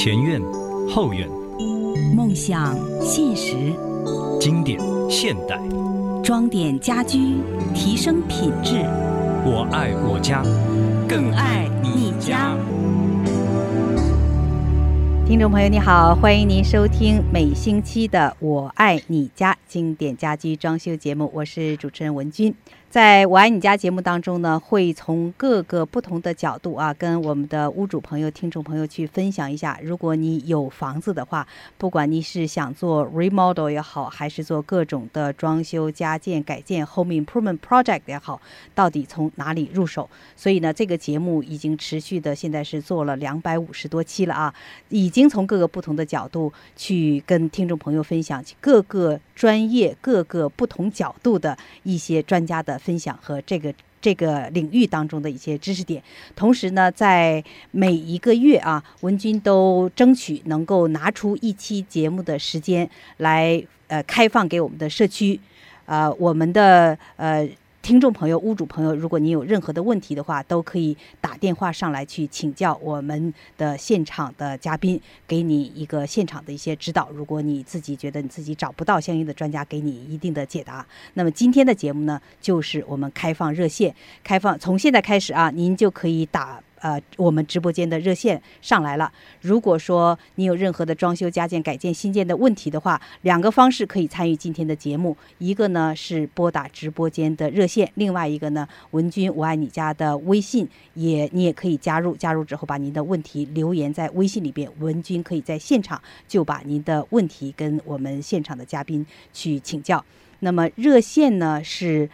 前院、后院， 梦想、现实， 经典、现代， 装点家居，提升品质。 我爱我家， 更爱你家。听众朋友你好，欢迎您收听每星期的我爱你家经典家居装修节目，我是主持人文君。在我爱你家节目当中呢，会从各个不同的角度跟我们的屋主朋友听众朋友去分享一下，如果你有房子的话，不管你是想做 remodel 也好，还是做各种的装修加建改建 home improvement project 也好，到底从哪里入手。所以呢，这个节目已经持续的现在是做了250多期了已经从各个不同的角度去跟听众朋友分享各个专业各个不同角度的一些专家的分享和这个领域当中的一些知识点。同时呢，在每一个月文君都争取能够拿出一期节目的时间来开放给我们的社区我们的听众朋友屋主朋友，如果你有任何的问题的话，都可以打电话上来去请教我们的现场的嘉宾，给你一个现场的一些指导。如果你自己觉得你自己找不到相应的专家给你一定的解答，那么今天的节目呢，就是我们开放热线，从现在开始您就可以打我们直播间的热线上来了。如果说你有任何的装修加建改建新建的问题的话，2个方式可以参与今天的节目，一个呢是拨打直播间的热线，另外一个呢文君我爱你家的微信你也可以加入之后把您的问题留言在微信里边，文君可以在现场就把您的问题跟我们现场的嘉宾去请教。那么热线呢是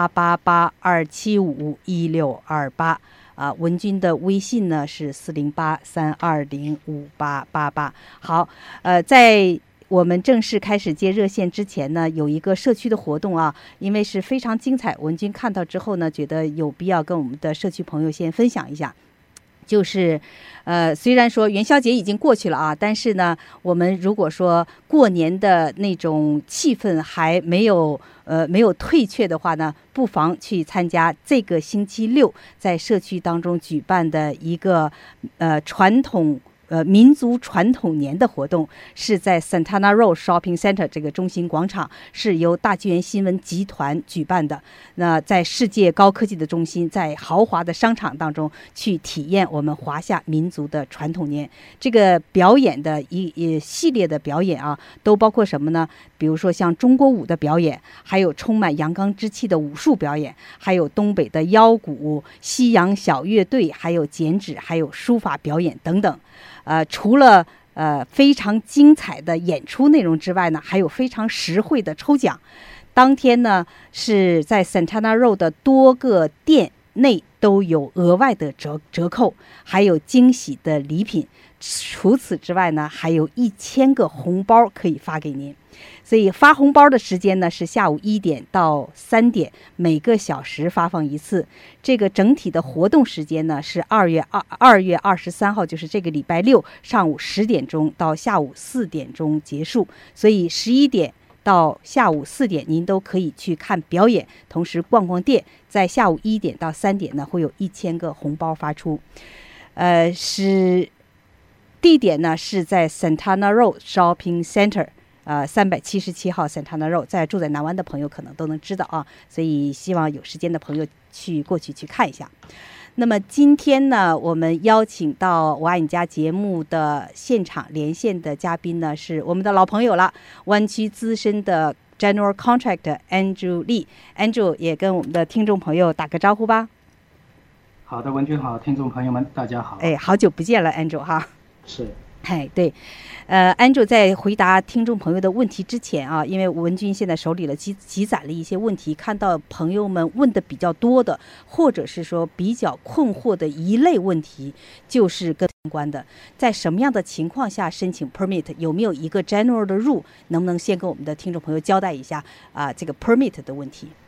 888-275-1628文君的微信呢是408-320-5888。好，在我们正式开始接热线之前呢，有一个社区的活动因为是非常精彩，文君看到之后呢，觉得有必要跟我们的社区朋友先分享一下。就是虽然说元宵节已经过去了但是呢，我们如果说过年的那种气氛还没有退却的话呢，不妨去参加这个星期六在社区当中举办的一个民族传统年的活动，是在 Santana Row Shopping Center 这个中心广场，是由大纪元新闻集团举办的。那在世界高科技的中心，在豪华的商场当中去体验我们华夏民族的传统年。这个表演的一系列的表演都包括什么呢？比如说像中国舞的表演，还有充满阳刚之气的武术表演，还有东北的腰鼓、西洋小乐队，还有剪纸，还有书法表演等等。除了非常精彩的演出内容之外呢，还有非常实惠的抽奖。当天呢是在 Santana Row 的多个店内都有额外的折扣，还有惊喜的礼品。除此之外呢，还有1000个红包可以发给您。所以发红包的时间呢是下午1点到3点，每个小时发放一次。这个整体的活动时间呢是2月23号，就是这个礼拜六上午10点钟到下午4点钟结束。所以11点到下午4点您都可以去看表演，同时逛逛店。在下午1点到3点呢会有1000个红包发出。地点呢是在 Santana Row Shopping Center。377号 Santana Row， 住在南湾的朋友可能都能知道所以希望有时间的朋友过去看一下。那么今天呢，我们邀请到我爱你家节目的现场连线的嘉宾呢，是我们的老朋友了，湾区资深的 General Contractor Andrew Lee。Andrew 也跟我们的听众朋友打个招呼吧。 好的，文君好，听众朋友们大家好。 好久不见了 Andrew 哈。 是。 对，Andrew 在回答听众朋友的问题之前因为文君现在手里积攒了一些问题，看到朋友们问的比较多的，或者是说比较困惑的一类问题，就是跟相关的，在什么样的情况下申请 permit， 有没有一个 general 的 rule， 能不能先跟我们的听众朋友交代一下这个 permit 的问题？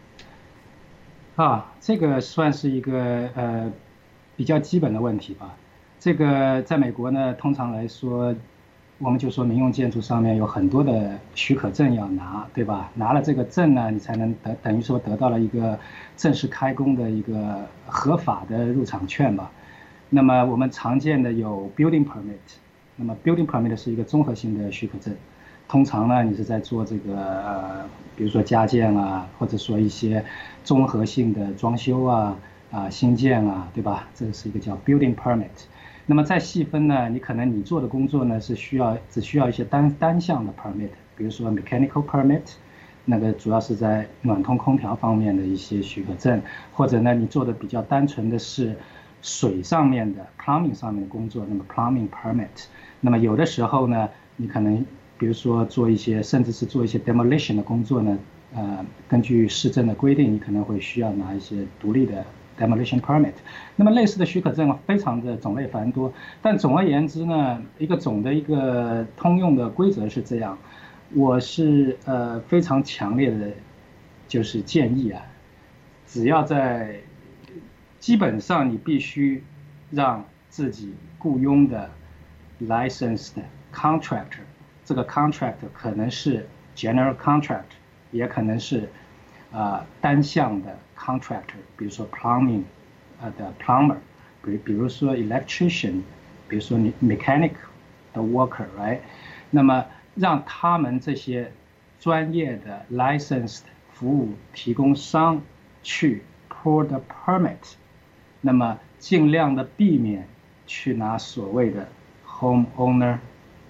这个算是一个比较基本的问题吧。这个在美国呢，通常来说，我们就说民用建筑上面有很多的许可证要拿，对吧？拿了这个证呢，你才能等于说得到了一个正式开工的一个合法的入场券吧。那么我们常见的有 building permit， 那么 building permit 是一个综合性的许可证，通常呢你是在做这个比如说加建啊，或者说一些综合性的装修啊、新建啊，对吧？这是一个叫 building permit。那么再细分呢，你可能你做的工作呢是只需要一些单项的 permit， 比如说 mechanical permit， 那个主要是在暖通空调方面的一些许可证，或者呢你做的比较单纯的是水上面的 plumbing 上面的工作，那么 plumbing permit。那么有的时候呢，你可能比如说甚至是做一些 demolition 的工作呢，根据市政的规定，你可能会需要拿一些独立的 demolition permit。那么类似的许可证非常的种类繁多，但总而言之呢，一个通用的规则是这样。我是非常强烈的，就是建议只要基本上你必须让自己雇佣的 licensed contractor， 这个 contractor 可能是 general contract， 也可能是单项的 contractor， 比如说 plumbing 的 plumber， 比如说 electrician， 比如说你 mechanic 的 worker，right？ 那么让他们这些专业的 licensed 服务提供商去 pull the permit， 那么尽量的避免去拿所谓的 homeowner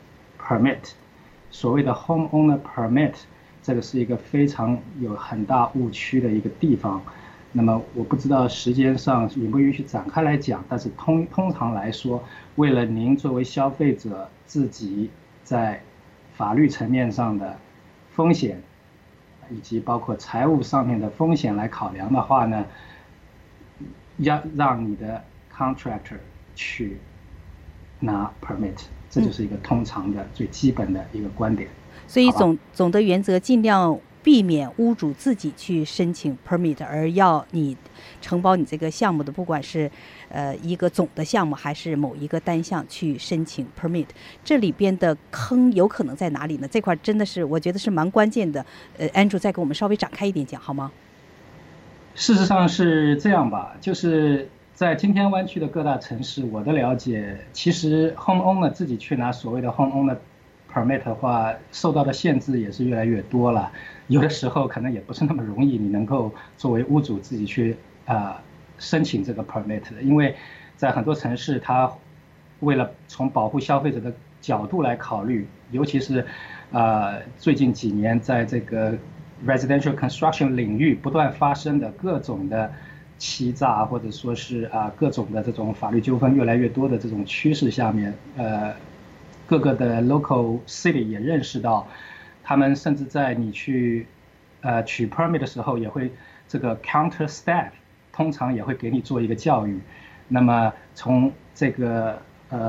permit。所谓的 homeowner permit， 这个是一个非常有很大误区的一个地方。那么我不知道时间上允不允许展开来讲，但是通常来说，为了您作为消费者自己在法律层面上的风险，以及包括财务上面的风险来考量的话呢，要让你的 contractor 去拿 permit， 这就是一个通常的最基本的一个观点。 所以总的原则尽量避免屋主自己去申请 permit， 而要你承包你这个项目的，不管是一个总的项目还是某一个单项去申请 permit。 这里边的坑有可能在哪里呢？这块真的是我觉得是蛮关键的。Andrew 再给我们稍微展开一点讲好吗？ 事实上是这样吧，就是在今天湾区的各大城市，我的了解，其实 homeowner 自己去拿所谓的 homeowner permit 的话，受到的限制也是越来越多了。有的时候可能也不是那么容易，你能够作为屋主自己去申请这个 permit 的，因为在很多城市，它为了从保护消费者的角度来考虑，尤其是最近几年在这个 residential construction 领域不断发生的各种的欺诈，或者说是各种的这种法律纠纷越来越多的这种趋势下面，各个的 local city 也认识到，他们甚至在你去取 permit 的时候，也会这个 counter staff 通常也会给你做一个教育。那么从这个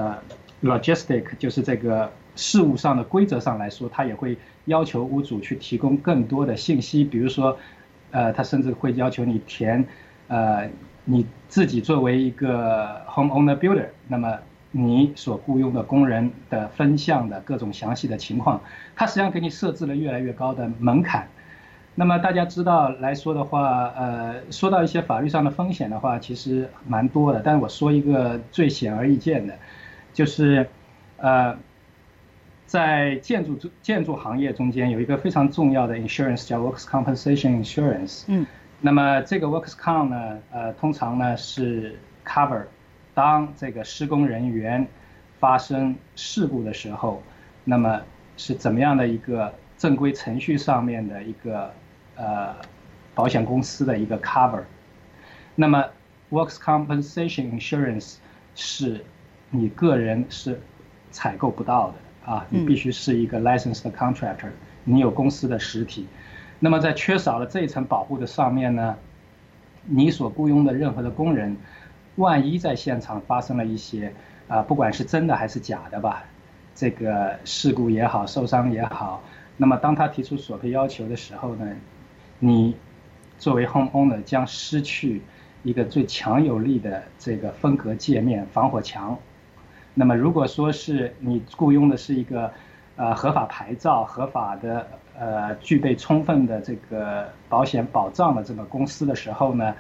logistic 就是这个事务上的规则上来说，他也会要求屋主去提供更多的信息，比如说他甚至会要求你填你自己作为一个 homeowner builder， 那么你所雇佣的工人的分项的各种详细的情况，它实际上给你设置了越来越高的门槛。那么大家知道来说的话，说到一些法律上的风险的话，其实蛮多的。但是我说一个最显而易见的，就是在建筑行业中间有一个非常重要的 insurance 叫 workers compensation insurance。那么这个 workers comp 呢，通常呢是 cover 当这个施工人员发生事故的时候，那么是怎么样的一个正规程序上面的一个保险公司的一个 cover。那么 workers compensation insurance 是你个人是采购不到的你必须是一个 licensed contractor， 你有公司的实体。那么在缺少了这一层保护的上面呢，你所雇佣的任何的工人，万一在现场发生了一些不管是真的还是假的吧，这个事故也好，受伤也好，那么当他提出索赔要求的时候呢，你作为 homeowner 将失去一个最强有力的这个分隔界面防火墙。那么如果说是你雇佣的是一个合法牌照、合法的具备充分的这个保险保障的这个公司的时候呢，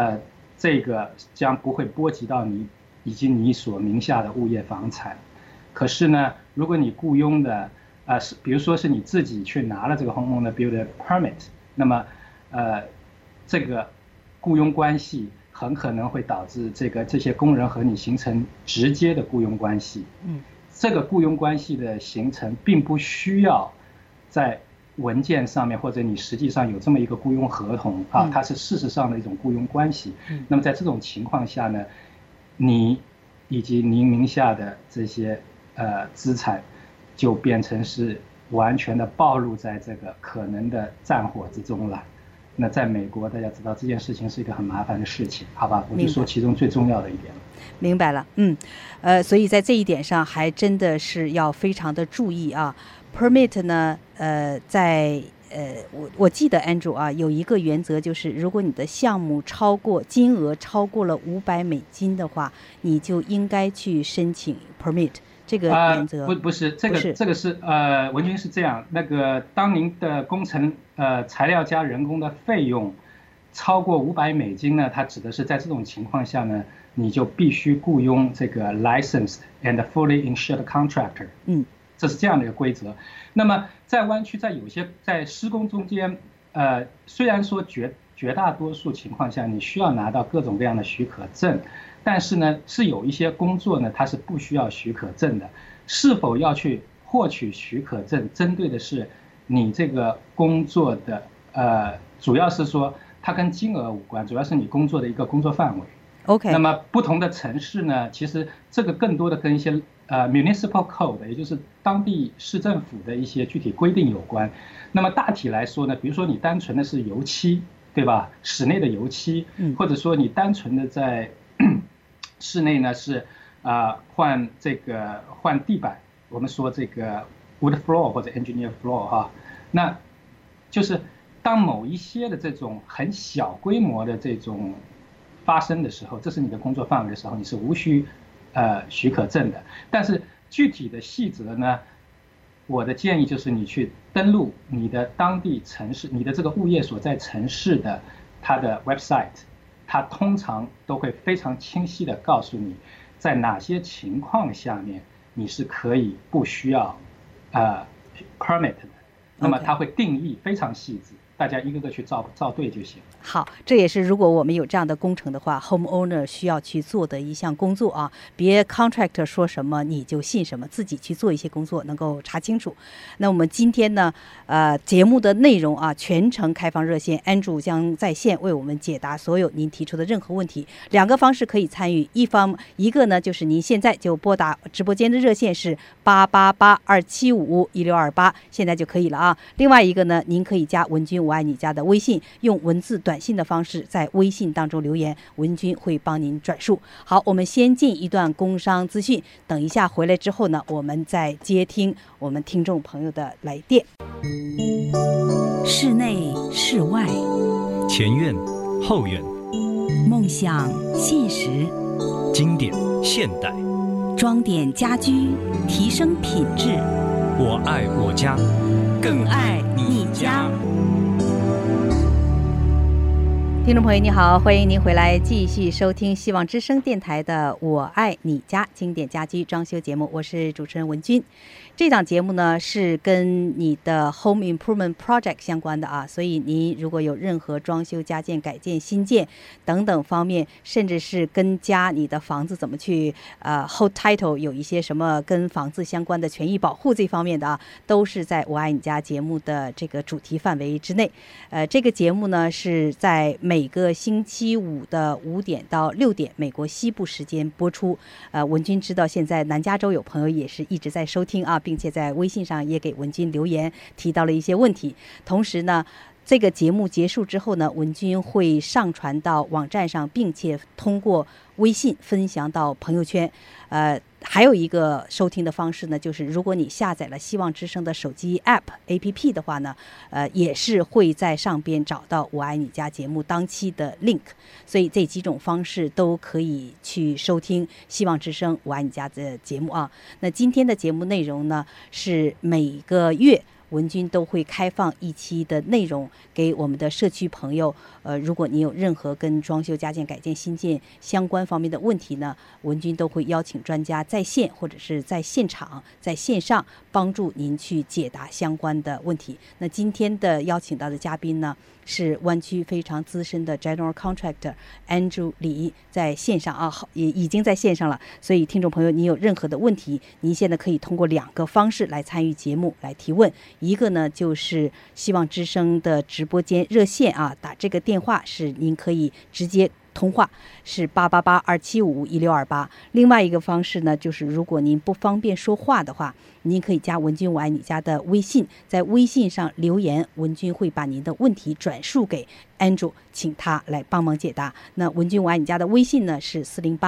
这个将不会波及到你以及你所名下的物业房产。 可是呢，如果你雇佣的比如说是你自己去拿了这个 homeowner builder permit， 那么这个雇佣关系很可能会导致这些工人和你形成直接的雇佣关系。这个雇佣关系的形成并不需要在文件上面或者你实际上有这么一个雇佣合同啊，它是事实上的一种雇佣关系。那么在这种情况下呢，你以及您名下的这些资产就变成是完全的暴露在这个可能的战火之中了。那在美国，大家知道这件事情是一个很麻烦的事情，好吧？我就说其中最重要的一点了。 明白了，所以在这一点上还真的是要非常的注意啊。Permit 呢，我记得 Andrew 啊，有一个原则就是，如果你的项目金额超过了$500的话，你就应该去申请 permit。这个原则不是这个是文君是这样，那个当您的工程材料加人工的费用超过$500呢，它指的是在这种情况下呢，你就必须雇佣这个 licensed and fully insured contractor。这是这样的一个规则。那么在湾区，在施工中间，虽然说绝大多数情况下你需要拿到各种各样的许可证，但是呢，是有一些工作呢，它是不需要许可证的。是否要去获取许可证，针对的是你这个工作的主要是说它跟金额无关，主要是你工作的一个工作范围。 OK。 那么不同的城市呢，其实这个更多的跟一些municipal code， 也就是当地市政府的一些具体规定有关。那么大体来说呢，比如说你单纯的是油漆，对吧？室内的油漆，或者说你单纯的在室内呢是换地板，我们说这个 wood floor 或者 engineer floor 哈，那就是当某一些的这种很小规模的这种发生的时候，这是你的工作范围的时候，你是无需许可证的。但是具体的细则呢，我的建议就是你去登录你的当地城市，你的这个物业所在城市的它的 website， 它通常都会非常清晰的告诉你，在哪些情况下面你是可以不需要permit 的。那么它会定义非常细致，大家一个个去照对就行。 好，这也是如果我们有这样的工程的话 ，homeowner 需要去做的一项工作啊。别 contractor 说什么你就信什么，自己去做一些工作，能够查清楚。那我们今天呢，节目的内容啊，全程开放热线 ，Andrew 将在线为我们解答所有您提出的任何问题。2个方式可以参与，一个呢就是您现在就拨打直播间的热线是888-275-1628，现在就可以了啊。另外一个呢，您可以加文君我爱你家的微信，用文字短信的方式在微信当中留言，文君会帮您转述。好，我们先进一段工商资讯，等一下回来之后呢，我们再接听我们听众朋友的来电。室内室外， 前院后院， 梦想现实， 经典现代， 装点家居，提升品质。 我爱我家， 更爱你家。听众朋友你好，欢迎您回来继续收听希望之声电台的我爱你家经典家居装修节目，我是主持人文君。这档节目呢是跟你的 Home Improvement Project 相关的啊，所以您如果有任何装修加建改建新建等等方面，甚至是跟你的房子怎么去hold title， 有一些什么跟房子相关的权益保护这方面的啊，都是在我爱你家节目的这个主题范围之内。这个节目呢是在每个星期五的5点到6点美国西部时间播出。文君知道现在南加州有朋友也是一直在收听啊，并且在微信上也给文君留言，提到了一些问题。同时呢，这个节目结束之后呢，文君会上传到网站上，并且通过微信分享到朋友圈。还有一个收听的方式呢，就是如果你下载了希望之声的手机 APP 的话呢，也是会在上边找到我爱你家节目当期的 link， 所以这几种方式都可以去收听希望之声我爱你家的节目啊。那今天的节目内容呢，是每个月文君都会开放一期的内容给我们的社区朋友。如果你有任何跟装修、家建、改建、新建相关方面的问题呢，文君都会邀请专家在线或者是在现场、在线上帮助您去解答相关的问题。那今天的邀请到的嘉宾呢，是湾区非常资深的 General Contractor Andrew 李，在线上啊，也已经在线上了。所以听众朋友，你有任何的问题，您现在可以通过2个方式来参与节目来提问。一个呢就是希望之声的直播间热线啊，打这个电话是您可以直接通话，是888-275-1628。另外一个方式呢，就是如果您不方便说话的话，您可以加文君我爱你家的微信，在微信上留言，文君会把您的问题转述给 Andrew， 请他来帮忙解答。那文君我爱你家的微信呢是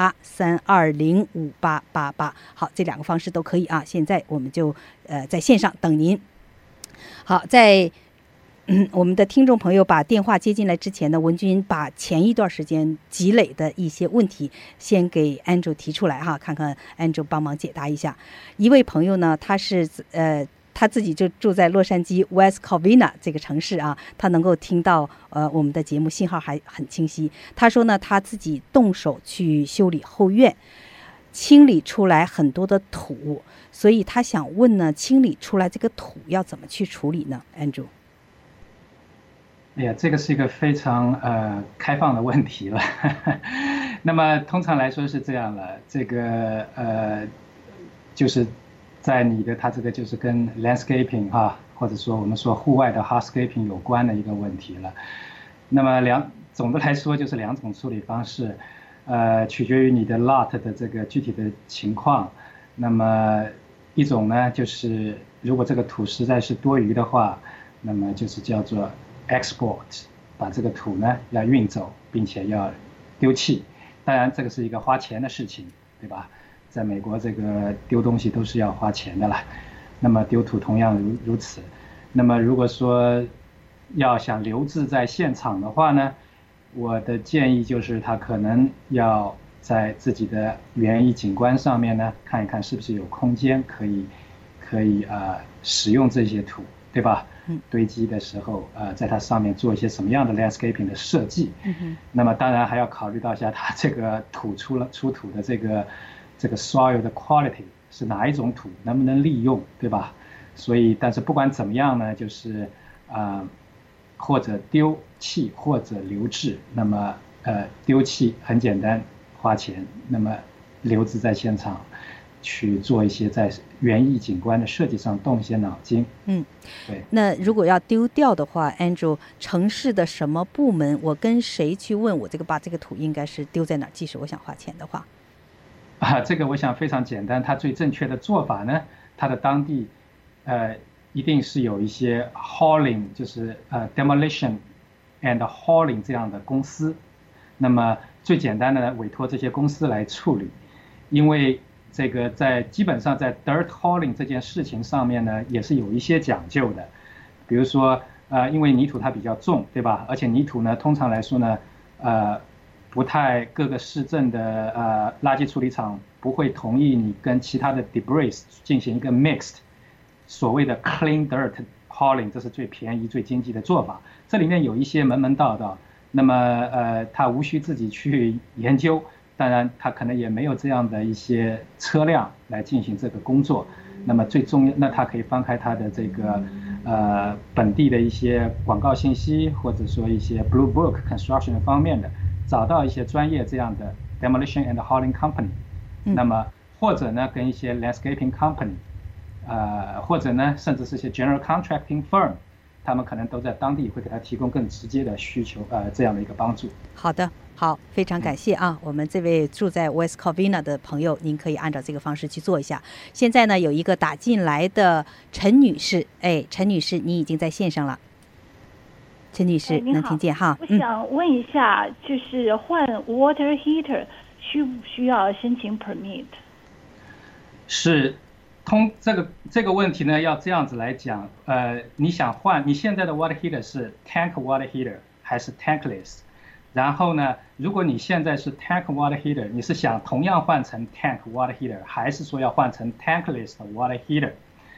408-320-5888。好，这2个方式都可以啊。现在我们就在线上等您。好，在我们的听众朋友把电话接进来之前呢，文君把前一段时间积累的一些问题先给 Andrew 提出来哈，看看 Andrew 帮忙解答一下。一位朋友呢，他是他自己就住在洛杉矶 West Covina 这个城市啊，他能够听到我们的节目，信号还很清晰。他说呢，他自己动手去修理后院，清理出来很多的土，所以他想问呢，清理出来这个土要怎么去处理呢 Andrew？ 哎呀，这个是一个非常开放的问题了。那么通常来说是这样了，这个就是在你的它这个就是跟 landscaping 或者说我们说户外的 hardscaping 有关的一个问题了。那么总的来说就是2种处理方式，取决于你的 lot 的这个具体的情况。那么一种呢，就是如果这个土实在是多余的话，那么就是叫做export， 把这个土呢要运走，并且要丢弃。当然这个是一个花钱的事情，对吧？在美国这个丢东西都是要花钱的了，那么丢土同样如此。那么如果说要想留置在现场的话呢，我的建议就是他可能要在自己的园艺景观上面呢看一看是不是有空间可以使用这些土，对吧？堆积的时候在它上面做一些什么样的 landscaping 的设计。那么当然还要考虑到一下它这个土出土的这个 soil 的 quality 是哪一种土，能不能利用，对吧？所以但是不管怎么样呢，就是或者丢弃或者留置。那么丢弃很简单，花钱，那么留置在现场去做一些在园艺景观的设计上动一些脑筋。对。 那如果要丢掉的话 Andrew， 城市的什么部门，我跟谁去问我把这个土应该是丢在哪儿，即使我想花钱的话？ 这个我想非常简单，它最正确的做法呢，它的当地一定是有一些 hauling， 就是demolition and hauling 这样的公司。那么最简单的委托这些公司来处理，因为这个基本上在 dirt hauling 这件事情上面呢，也是有一些讲究的。比如说因为泥土它比较重，对吧？而且泥土呢，通常来说呢不太各个市政的垃圾处理厂不会同意你跟其他的 debris 进行一个 mixed， 所谓的 clean dirt hauling， 这是最便宜最经济的做法。这里面有一些门道，那么他无需自己去研究，当然他可能也没有这样的一些车辆来进行这个工作。那么最重要，那他可以翻开他的这个本地的一些广告信息，或者说一些 Blue Book construction 方面的，找到一些专业这样的 demolition and hauling company。那么或者呢跟一些 landscaping company，或者呢甚至是一些 general contracting firm， 他们可能都在当地会给他提供更直接的需求这样的一个帮助。 好的，好，非常感谢啊！我们这位住在 West Covina 的朋友，您可以按照这个方式去做一下。现在呢有一个打进来的陈女士，陈女士，你已经在线上了。陈女士，能听见哈？ 我想问一下，就是换 water heater 需不需要申请 permit？ 是，这个问题呢，要这样子来讲，你想换你现在的 water heater 是 tank water heater 还是 tankless？ 然后呢，如果你现在是 tank water heater， 你是想同样换成 tank water heater， 还是说要换成 tankless 的 water heater？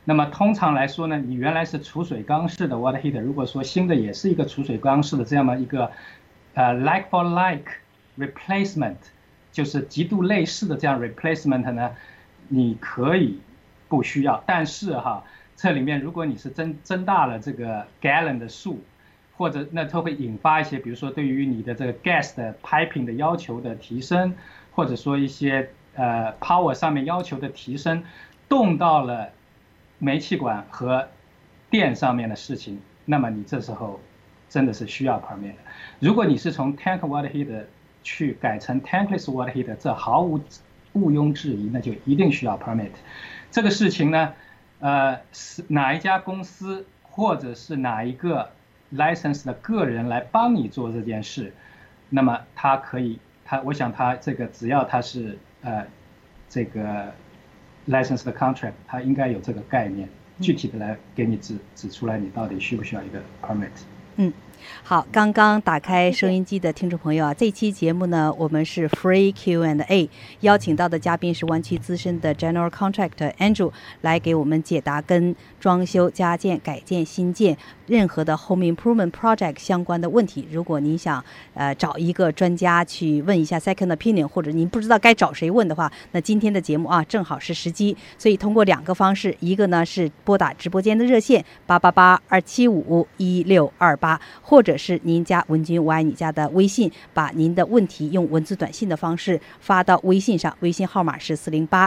那么通常来说呢，你原来是储水缸式的 water heater， 如果说新的也是一个储水缸式的这样的一个like for like replacement， 就是极度类似的这样 replacement 呢，你可以不需要。但是这里面如果你是增大了这个 gallon 的数，或者那它会引发一些，比如说对于你的这个 gas 的 piping 的要求的提升，或者说一些power 上面要求的提升，动到了煤气管和电上面的事情，那么你这时候真的是需要 permit。如果你是从 tank water heater 去改成 tankless water heater， 这毫无毋庸置疑，那就一定需要 permit。这个事情呢，是哪一家公司或者是哪一个 license 的个人来帮你做这件事，那么他可以，我想他这个只要他是这个 license 的 contract， 他应该有这个概念，具体的来给你指出来你到底需不需要一个 permit。 好，刚刚打开收音机的听众朋友啊，这期节目呢，我们是 Free Q&A， 邀请到的嘉宾是湾区资深的 General Contractor Andrew 来给我们解答跟装修、加建、改建、新建任何的 Home Improvement Project 相关的问题。如果您想找一个专家去问一下 Second Opinion， 或者您不知道该找谁问的话，那今天的节目啊正好是时机。所以通过2个方式，一个呢是拨打直播间的热线888-275-1628，或者是您加文君我爱你家的微信，把您的问题用文字短信的方式发到微信上，微信号码是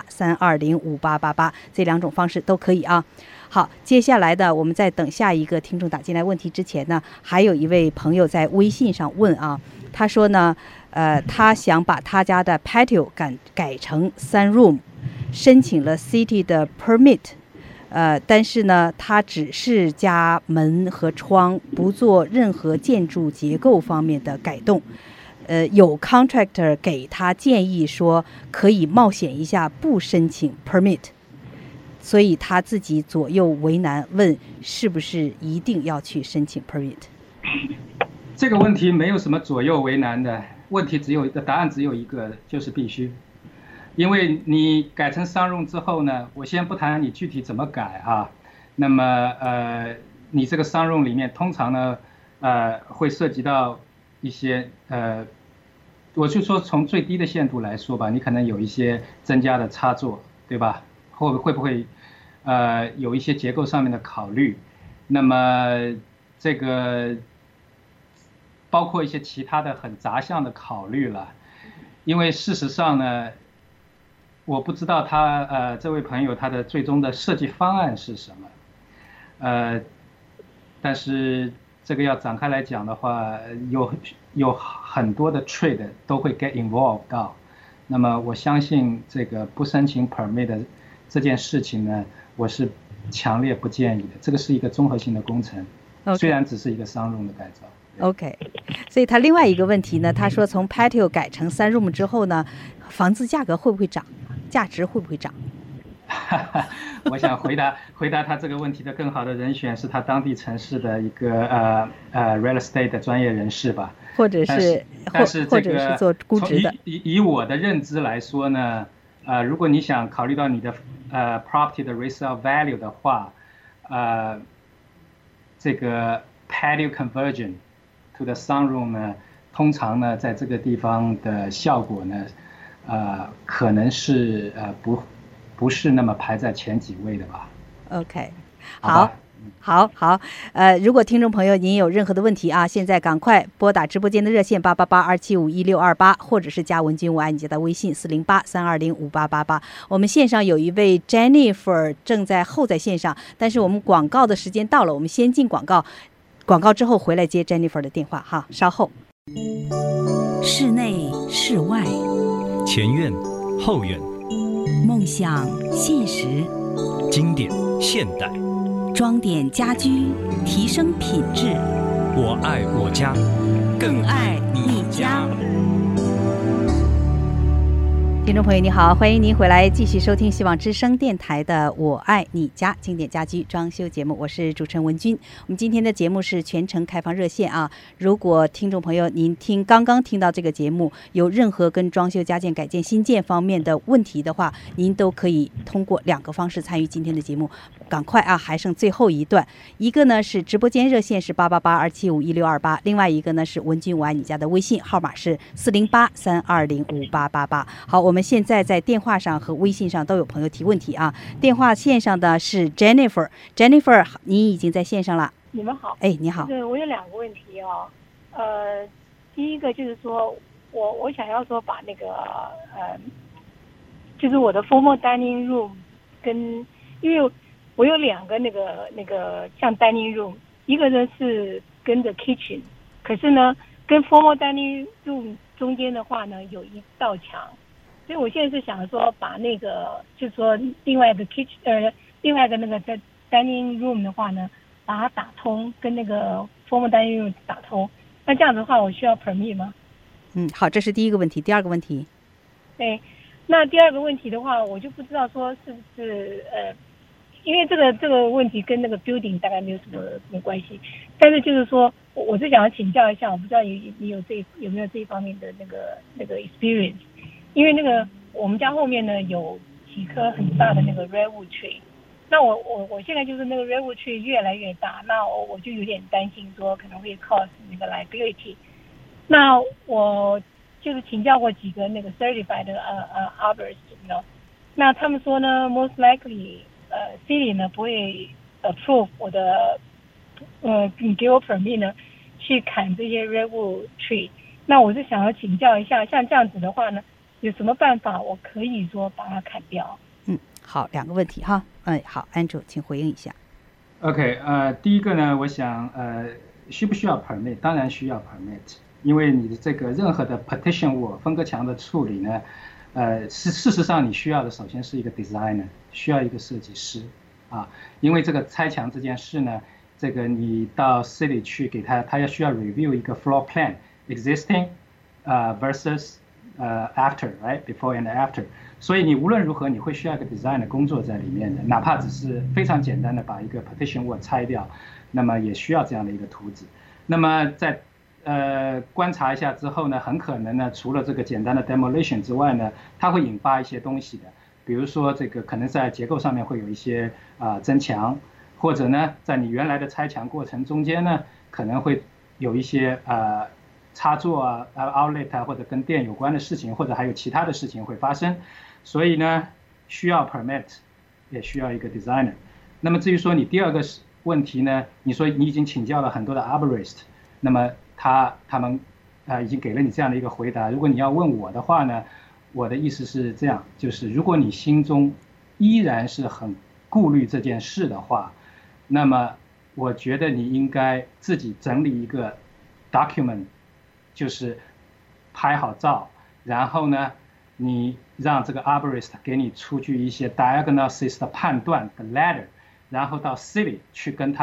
408-320-5888，这2种方式都可以啊。好，接下来的我们在等下一个听众打进来问题之前呢，还有一位朋友在微信上问啊，他说呢，他想把他家的 patio 改成sunroom， 申请了 city 的 permit。但是呢，他只是加门和窗，不做任何建筑结构方面的改动。有 contractor 给他建议说，可以冒险一下，不申请 permit。所以他自己左右为难，问是不是一定要去申请 permit。 这个问题没有什么左右为难的问题，答案只有一个，就是必须。因为你改成sunroom之后呢，我先不谈你具体怎么改啊。那么你这个sunroom里面通常呢会涉及到一些我就说从最低的限度来说吧，你可能有一些增加的插座，对吧？会不会有一些结构上面的考虑？那么这个包括一些其他的很杂项的考虑了。因为事实上呢，我不知道他这位朋友他的最终的设计方案是什么，但是这个要展开来讲的话，有很多的 trade 都会 get involved 到。那么我相信这个不申请 permit 的这件事情呢，我是强烈不建议的。这个是一个综合性的工程，虽然只是一个sunroom的改造。 OK， 所以他另外一个问题呢，他说从 patio 改成sunroom之后呢，房子价格会不会涨？价值会不会涨？ 我想回答他这个问题的更好的人选是他当地城市的一个real estate 的专业人士吧， 或者是或者是做估值的。 以我的认知来说呢，如果你想考虑到你的property 的 resale value 的话，这个 patio conversion to the sunroom 呢，通常呢在这个地方的效果呢，可能是不是那么排在前几位的吧。 OK， 好，如果听众朋友您有任何的问题啊，现在赶快拨打直播间的热线888-275-1628，或者是加文君我爱你家的微信408-320-5888。我们线上有一位 Jennifer 正在候在线上，但是我们广告的时间到了，我们先进广告，广告之后回来接 Jennifer 的电话哈，稍后。 室内室外， 前院后院， 梦想现实， 经典现代， 装点家居，提升品质。 我爱我家， 更爱你家。 听众朋友你好，欢迎您回来继续收听希望之声电台的我爱你家经典家居装修节目，我是主持人文君。我们今天的节目是全程开放热线啊，如果听众朋友您刚刚听到这个节目，有任何跟装修加建改建新建方面的问题的话，您都可以通过2个方式参与今天的节目。 赶快啊，还剩最后一段。一个呢是直播间热线是888-275-1628，另外一个呢是文君我爱你家的微信号码是408-320-5888。好，我们现在在电话上和微信上都有朋友提问题啊。电话线上的是 Jennifer， 你已经在线上了。 你们好。 哎，你好。 我有2个问题哦。第一个就是说我想要说把那个就是我的 formal dining room 因为我有2个那个像 dining room， 一个呢是跟着 kitchen， 可是呢跟 formal dining room 中间的话呢有一道墙，所以我现在是想说把那个就是说另外一个 kitchen 另外一个那个 dining room 的话呢把它打通，跟那个 formal dining room 打通，那这样子的话我需要 permit 吗？ 好，这是第一个问题。第二个问题， 对，那第二个问题的话，我就不知道说是不是因为这个问题跟那个 building 大概没有什么关系，但是就是说我是想要请教一下，我不知道你有没有这一方面的那个 experience， 因为那个我们家后面呢有几棵很大的那个 redwood tree， 那我现在就是那个 redwood tree 越来越大，那我就有点担心说可能会 cause 那个 liability。那我就是请教过几个那个 certified arborist， 那他们说呢 most likely city 呢不会 approve 我的给我 permit 呢去砍这些 redwood tree。那我是想要请教一下，像这样子的话呢，有什么办法我可以说把它砍掉？ 好，2个问题哈。好 ，Andrew， 请回应一下。 OK， 第一个呢，我想需不需要 permit？ 当然需要 permit。因为你的这个任何的 partition wall 分割墙的处理呢，事实上你需要的首先是一个 designer， 需要一个设计师啊，因为这个拆墙这件事呢，这个你到 city 去给他要需要 review 一个 floor plan existing versus after right before and after， 所以你无论如何你会需要一个 designer 工作在里面的，哪怕只是非常简单的把一个 partition wall 拆掉，那么也需要这样的一个图纸。那么在观察一下之后呢，很可能呢，除了这个简单的 demolition 之外呢，它会引发一些东西的，比如说这个可能在结构上面会有一些增强，或者呢，在你原来的拆墙过程中间呢，可能会有一些插座啊、outlet 啊，或者跟电有关的事情，或者还有其他的事情会发生，所以呢，需要 permit， 也需要一个 designer。那么至于说你第二个问题呢，你说你已经请教了很多的 arborist， 那么他们已经给了你这样的一个回答。如果你要问我的话呢，我的意思是这样，就是如果你心中依然是很顾虑这件事的话，那么我觉得你应该自己整理一个 document， 就是拍好照，然后呢，你让这个 arborist 给你出具一些 diagnosis 的判断的 letter， 然后到 city 去跟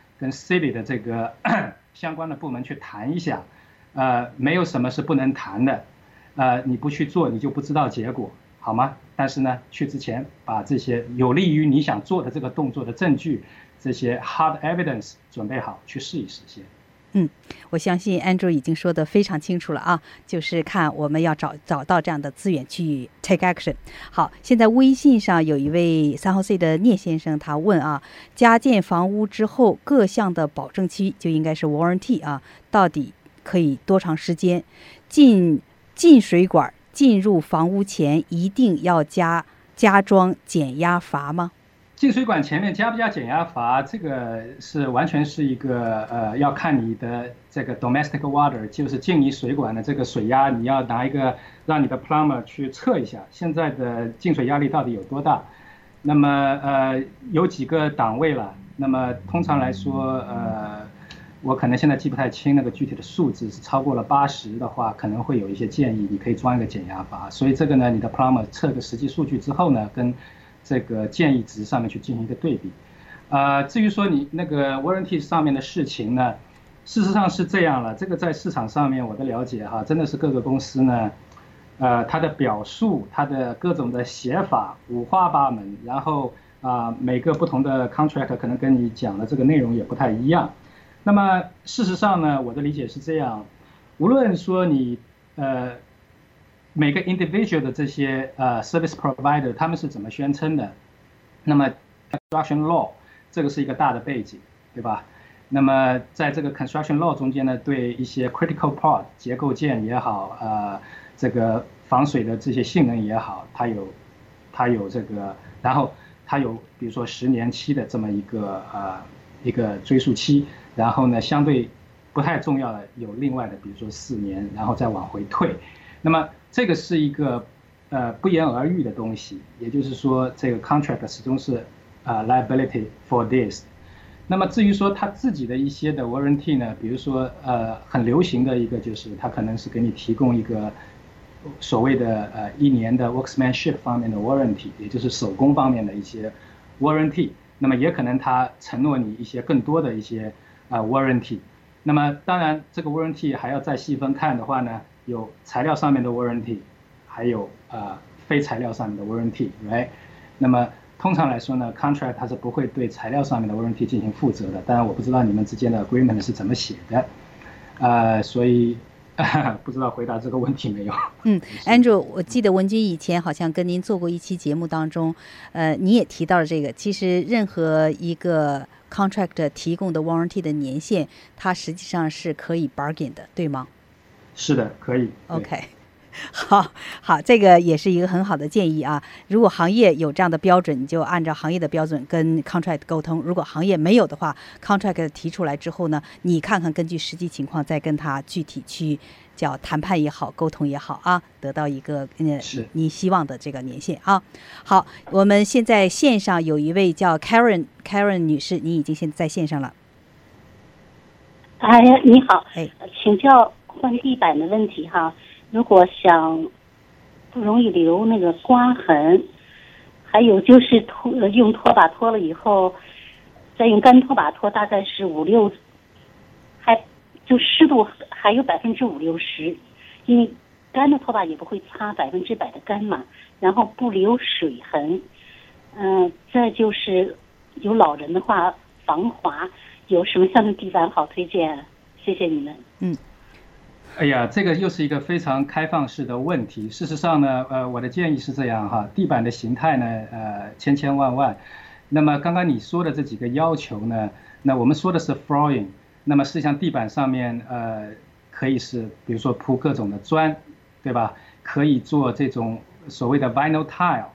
city 的这个相关的部门去谈一下，没有什么是不能谈的，你不去做你就不知道结果，好吗？但是呢，去之前把这些有利于你想做的这个动作的证据，这些 hard evidence 准备好去试一试先。 我相信 Andrew 已经说得非常清楚了啊，就是看我们要找到这样的资源去 take action。 好，现在微信上有一位3号 C 的聂先生，他问啊，加建房屋之后各项的保证期就应该是 warranty 啊，到底可以多长时间？进水管进入房屋前一定要加装减压阀吗？ 进水管前面加不加减压阀，这个是完全是一个要看你的这个 domestic water， 就是进你水管的这个水压，你要拿一个让你的 plumber 去测一下现在的进水压力到底有多大。那么有几个档位了，那么通常来说我可能现在记不太清那个具体的数字，是超过了80的话，可能会有一些建议你可以装一个减压阀。所以这个呢，你的 plumber 测个实际数据之后呢，跟这个建议值上面去进行一个对比。至于说你那个 warranty 上面的事情呢，事实上是这样了，这个在市场上面我的了解哈，真的是各个公司呢，它的表述，它的各种的写法五花八门，然后每个不同的 contract 可能跟你讲的这个内容也不太一样。那么事实上呢，我的理解是这样，无论说你每个 individual 的这些service provider 他们是怎么宣称的，那么 construction law 这个是一个大的背景，对吧？那么在这个 construction law 中间呢，对一些 critical part 结构件也好，这个防水的这些性能也好，它有这个，然后它有比如说10年期的这么一个追溯期，然后呢相对不太重要的有另外的，比如说4年，然后再往回退。那么这个是一个不言而喻的东西，也就是说这个 contract 始终是liability for this。那么至于说他自己的一些的 warranty 呢，比如说很流行的一个就是他可能是给你提供一个所谓的1年的 workmanship 方面的 warranty， 也就是手工方面的一些 warranty。那么也可能他承诺你一些更多的一些warranty。那么当然这个 warranty 还要再细分看的话呢，有材料上面的 warranty， 还有非材料上面的 warranty，right？ 那么通常来说呢 ，contract 它是不会对材料上面的 warranty 进行负责的。当然我不知道你们之间的 agreement 是怎么写的，所以不知道回答这个问题没有。 Andrew， 我记得文君以前好像跟您做过一期节目当中，你也提到了这个，其实任何一个 contract 提供的 warranty 的年限，它实际上是可以 bargain 的，对吗？ 是的，可以。 OK。好，这个也是一个很好的建议啊。如果行业有这样的标准，你就按照行业的标准跟 contract 沟通。如果行业没有的话 ，contract 提出来之后呢，你看看根据实际情况再跟他具体去叫谈判也好，沟通也好啊，得到一个你希望的这个年限啊。好，我们现在线上有一位叫 Karen 女士，你已经现在在线上了。 哎，你好，请教换地板的问题哈。如果想不容易留那个刮痕，还有就是用拖把拖了以后，再用干拖把拖，大概是5-6，还就湿度还有5-60%，因为干的拖把也不会擦100%的干嘛，然后不留水痕。再就是有老人的话防滑，有什么样的地板好推荐？谢谢你们。 哎呀，这个又是一个非常开放式的问题。事实上呢，我的建议是这样哈，地板的形态呢，千万。那么刚刚你说的这几个要求呢，那我们说的是 flooring， 那么实际上地板上面可以是比如说铺各种的砖，对吧？可以做这种所谓的 vinyl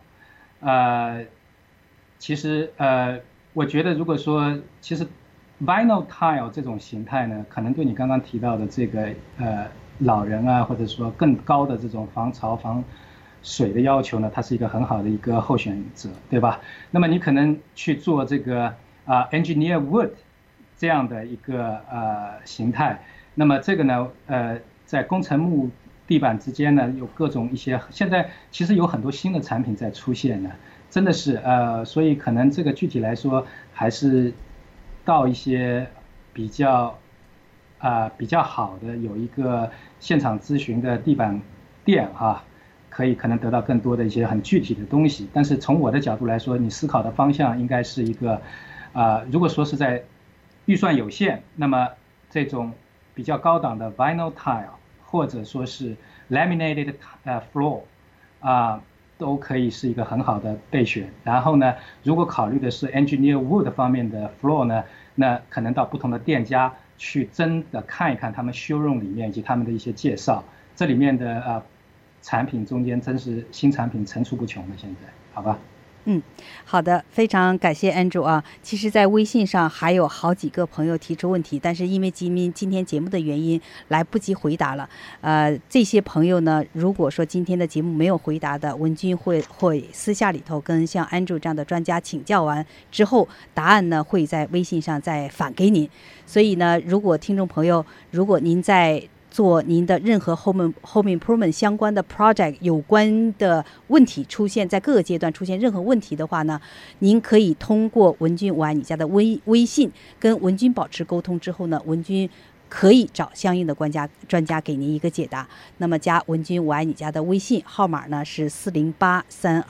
tile。其实我觉得如果说其实vinyl tile 这种形态呢，可能对你刚刚提到的这个老人啊，或者说更高的这种防潮防水的要求呢，它是一个很好的一个候选者，对吧？那么你可能去做这个engineer wood 这样的一个形态，那么这个呢在工程木地板之间呢有各种一些，现在其实有很多新的产品在出现呢，真的是所以可能这个具体来说还是到一些比较好的有一个现场咨询的地板店可能得到更多的一些很具体的东西。但是从我的角度来说，你思考的方向应该是一个如果说是在预算有限，那么这种比较高档的 vinyl tile 或者说是 laminated floor 都可以是一个很好的备选。然后呢，如果考虑的是 engineer wood 方面的 floor 呢，那可能到不同的店家去真的看一看他们 showroom 里面以及他们的一些介绍，这里面的产品中间真是新产品层出不穷的，现在好吧。 好的，非常感谢 Andrew 啊。其实在微信上还有好几个朋友提出问题，但是因为今天节目的原因来不及回答了。这些朋友呢，如果说今天的节目没有回答的，文君会私下里头跟像 Andrew 这样的专家请教完之后，答案呢会在微信上再返给您。所以呢，如果听众朋友，如果您在做您的任何 home improvement 相关的 project 有关的问题出现在各个阶段出现任何问题的话呢，您可以通过文君我爱你家的微信跟文君保持沟通之后呢，文君可以找相应的专家给您一个解答。那么加文君我爱你家的微信号码呢是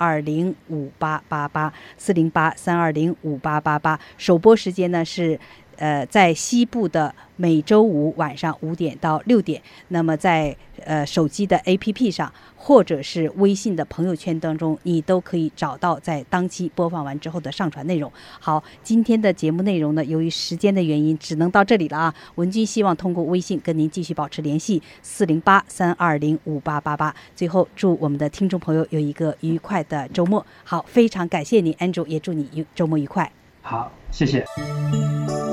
408-320-5888 408-320-5888，首播时间呢是在西部的每周五晚上5点到6点，那么在手机的 APP 上或者是微信的朋友圈当中，你都可以找到在当期播放完之后的上传内容。好，今天的节目内容呢，由于时间的原因只能到这里了啊。文君希望通过微信跟您继续保持联系，408-320-5888。最后祝我们的听众朋友有一个愉快的周末。好，非常感谢你 Andrew， 也祝你周末愉快。 好，谢谢。